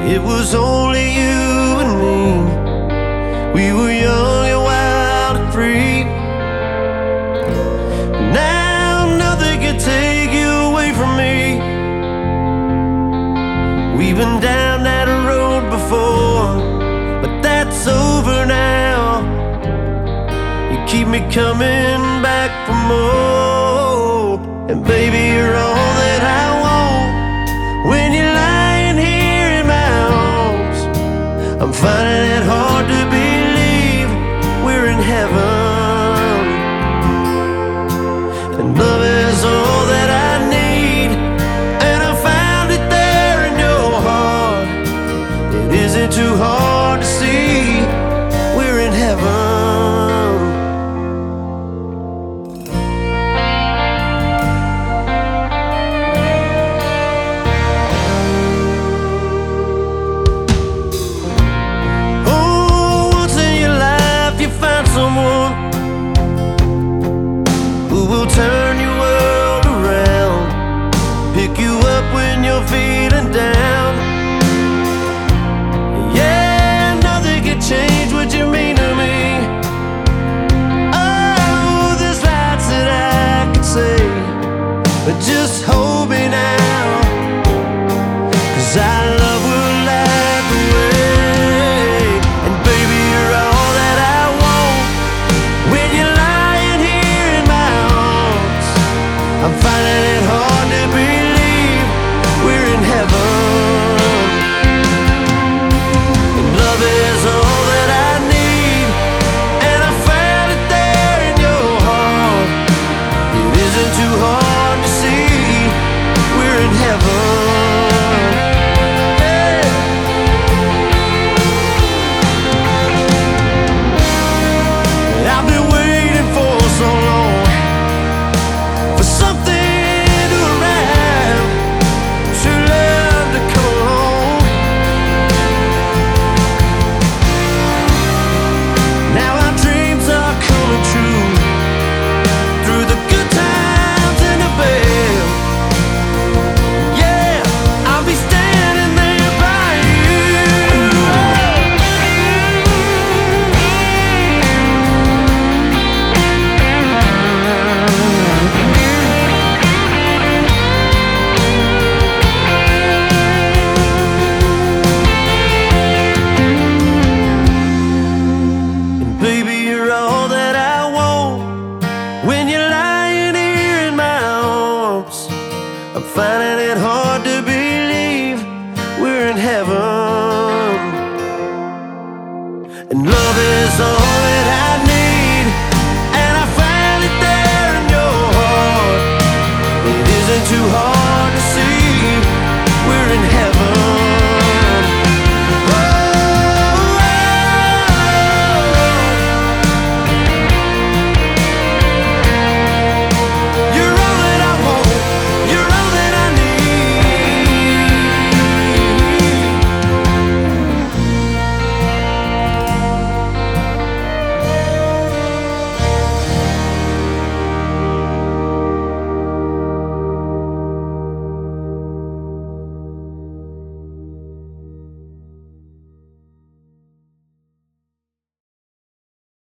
It was only you and me. We were young and wild and free. Now nothing can take you away from me. We've been down that road before, but that's over now. You keep me coming back for more. And baby, you're all that I want. When you're lying here in my arms, I'm finding it hard to believe we're in heaven. And love is all that I need, and I found it there in your heart. It isn't too hard to see we're in heaven. Someone who will turn your world around, pick you up when you're feeling down. Yeah, nothing can change what you mean to me. Oh, there's lots that I could say, but just